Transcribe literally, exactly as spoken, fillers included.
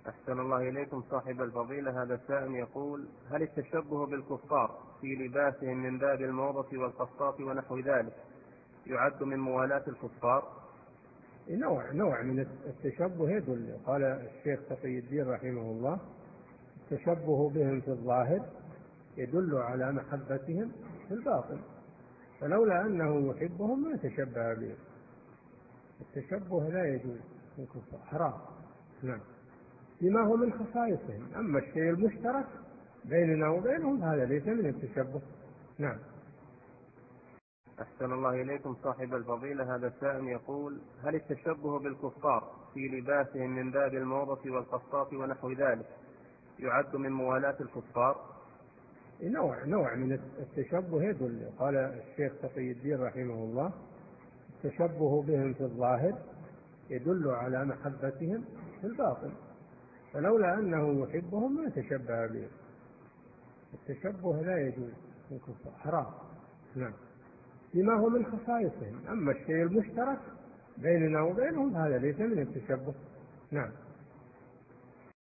أحسن الله إليكم صاحب الفضيلة. هذا السائل يقول: هل التشبه بالكفار في لباسهم من باب الموضة والقصاص ونحو ذلك يعد من موالاة الكفار؟ نوع نوع من التشبه يدل. قال الشيخ تقي الدين رحمه الله: التشبه بهم في الظاهر يدل على محبتهم في الباطن، فلولا أنه يحبهم ما تشبه بهم. التشبه لا يجوز في الكفار، حرام. نعم، بما هو من خصائصهم. أما الشيء المشترك بيننا وبينهم هذا ليس من التشبه. نعم. أحسن الله إليكم صاحب الفضيلة. هذا السائل يقول: هل التشبه بالكفار في لباسهم من باب الموضة والقصاص ونحو ذلك يعد من موالاة الكفار؟ نوع نوع من التشبه يدل. قال الشيخ تقي الدين رحمه الله: التشبه بهم في الظاهر يدل على محبتهم في الباطن، فلولا أنه يحبهم ما تشبه بهم. التشبه لا يجوز في الكفار، حرام. نعم، بما هو من خصائصهم. أما الشيء المشترك بيننا وبينهم هذا ليس من التشبه. نعم.